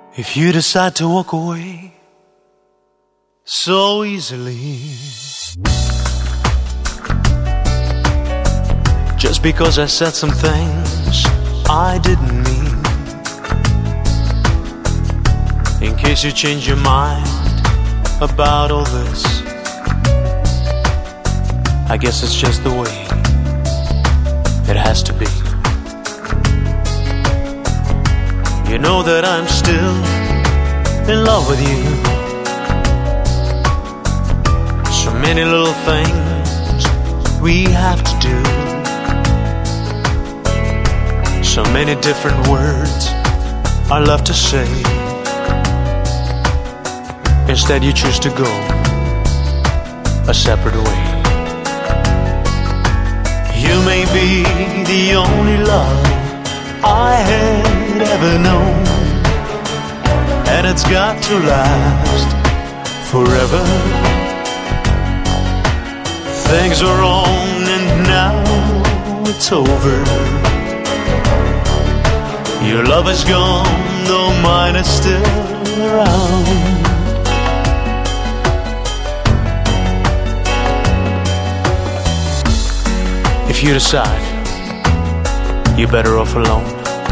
If you decide to walk away so easily, just because I said some things I didn't mean, in case you change your mind about all this, I guess it's just the way it has to be. You know that I'm still in love with you. So many little things we have to do, so many different words I love to say. Instead you choose to go a separate way. You may be the only love I had ever known, and it's got to last forever. Things are on and now it's over. Your love is gone, though mine is still around. If you decide you're better off alone,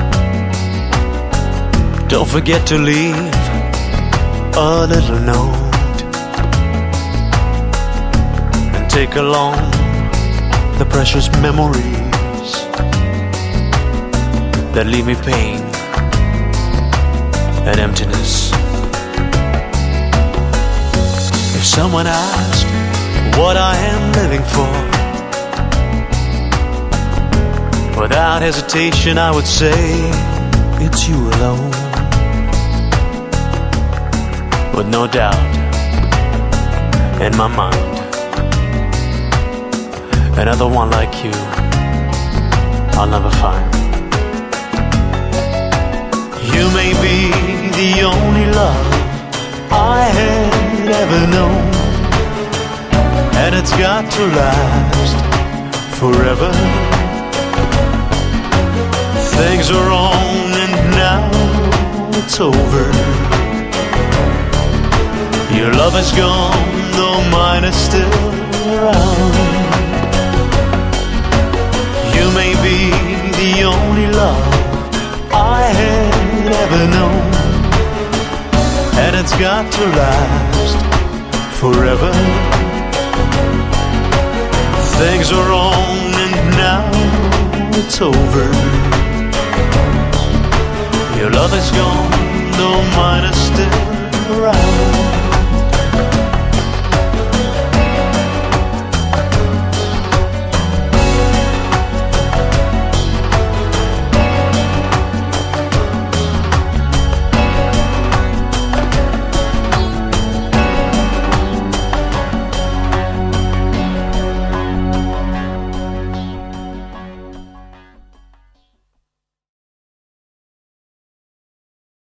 don't forget to leave a little note, and take along the precious memories that leave me pain and emptiness. If someone asked what I am living for, without hesitation I would say it's you alone. With no doubt in my mind, another one like you I'll never find. You may be the only love I had ever known, and it's got to last forever. Things are on and now it's over. Your love is gone, though mine is still around. You may be the only love I had ever known, and it's got to last forever. Things are on and now it's over. Your love is gone, though mine is still around.